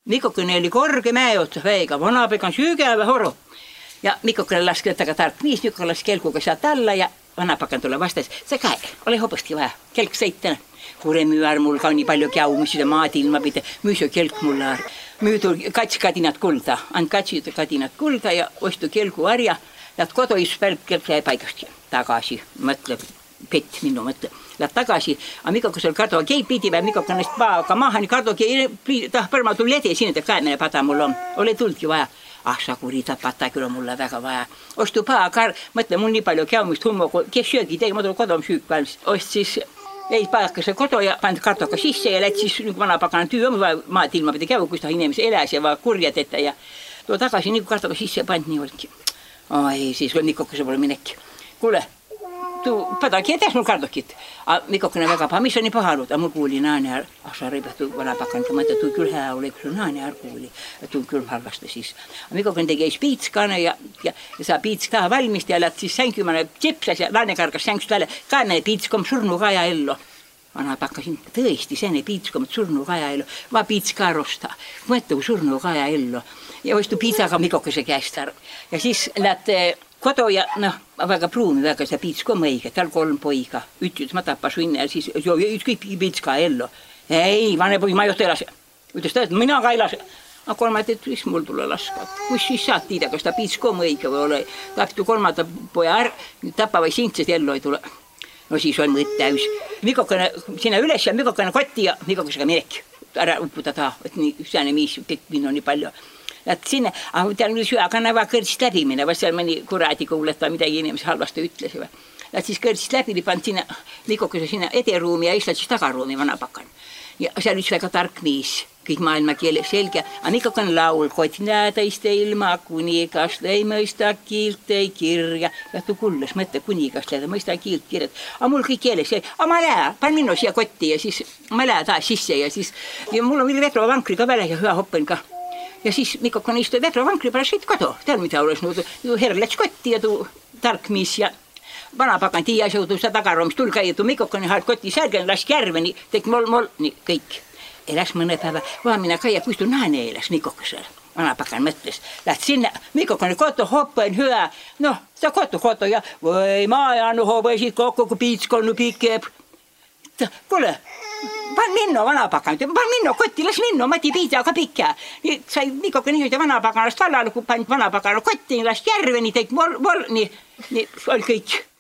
Mikokene oli korge mäe otsas veega, vanapekan sügävä horo. Ja Mikokene laski taga tark miis, Mikokene laski kelkuga sealt alla ja vanapakan tule vastas. See käe, ole hopasti vaja, kelk sõitana. Kuremüär mul ka nii palju käu, mis seda maad ilma pidi, müüsö kelk mulle. Müüdu katsikadinat kulda, and katsikadinat kulda ja ostu kelku arja. Lähed koduis pealt kelk jäi paigast tagasi, mõtleb, pett minu mõtle. Lähed tagasi, aga Mikokene seal kardo kei pidi või Mikokenest paaga maha, nii kardo kei põrma tuli edi, siin ta käemine pada mul on. Ole tuldki vaja. Sa kurita pata küll on mulle väga vaja. Ostu paakar, mõtle, mul nii palju käumist hummo, kes söögi tegi, ma tulin kodom süük valmis. Ost siis jäi paakase kodu ja pandi kartoka sisse ja lähed siis vanapakana tüü on, maad ilma pidi käu, kus ta inimese eläs ja kurjad ette ja too tagasi nii kartoka sisse pandi nii olidki. Ai, siis Mikokene pole minekki. Kuule, tuu padagi edes mul kardokit. Mikokene väga paha, mis on nii paha olnud? Mul kuuli naane ära. Sa rõibad vanapakanka, mõtle, tuu küll hea oli, kui sul naane ära kuuli. Tuu küll halvasti siis. Mikokene tegi piitskane ja sa piitsk taha valmist ja lähed siis sängümane tsipsas ja naane kargas sängst välja. Kaemene piitskom surnukaja ellu. Vanapakkasin tõesti sene piitskom surnukaja ellu. Va piitska rosta. Mõtle, kui surnukaja ellu. Ja oistu piitsaga Mikokese käest ära. Ja siis lähed kodu ja väga pruumi väga see piitsk on õige, tal 3 poiga. Ütles, ma tappa sunne ja siis kõik piitska ellu. Ei, vane poiga, ma ei oota elase. Ütles ta, et mina ka elase. Aga kolmad, et mis mul tule laska. Kus siis saad tiida, kas ta piitsk on õige või ole. Tapti 3. poja ära, tappa või sintsest ellu ei tule. No siis on mõt täis. Mikokene sinna üles ja Mikokene kotti ja Mikokesega minek. Ära uputa taha, et nii sääne miis, kõik minu nii palju. Lähed sinna, aga tal oli süägana vaja kõrtsist läbi minna, või seal mõni kuradi kuuleta midagi inimese halvasti ütles. Lähed siis kõrtsist läbi, pand sinna Mikokese sinna ederuumi ja istad siis tagaruumi vanapakan. Ja seal üks väga tark miis, kõik maailma keele selge, aga Mikokene laul, kott näedaiste ilma, kunigast ei mõista kiilt, ei kirja. Ja tuu kulles mõtte kunigast ei mõista kiilt kirjad. Aga mul kõik keeles jäi, aga ma lähe, pan minu siia kotti ja siis ma lähe taas sisse ja siis ja mul on veel vetrova vankri ka väle ja hüa hoppen ka. Ja siis Mikokene istui vetravankri pärast sõit kodu. Tead, mida oleks herr läks kotti ja tuu tark miis ja vanapakan tiia sõudu seda tagaroomis tul käia. Tuu Mikokene haad kotti särgen, lask järveni, teik mol, nii kõik. Eläs mõne päeva, vaan minä käia, kus tuu naine eläs Mikokesel. Vanapakan mõtles. Läht sinna, Mikokene kotu hoppen hyvä. No, ta kotu ja või ma jäänu hovesid kokku, kui piitskonnu pikeb. Kuule. Pan minno vanapakan, pan minno kotti, las minno, mati piitsa ka pikkä. Sai Mikokene niitä vanapakanast vallalu, kun pan vanapakana kotiin, las järveni, teik mol, nii oli kõik.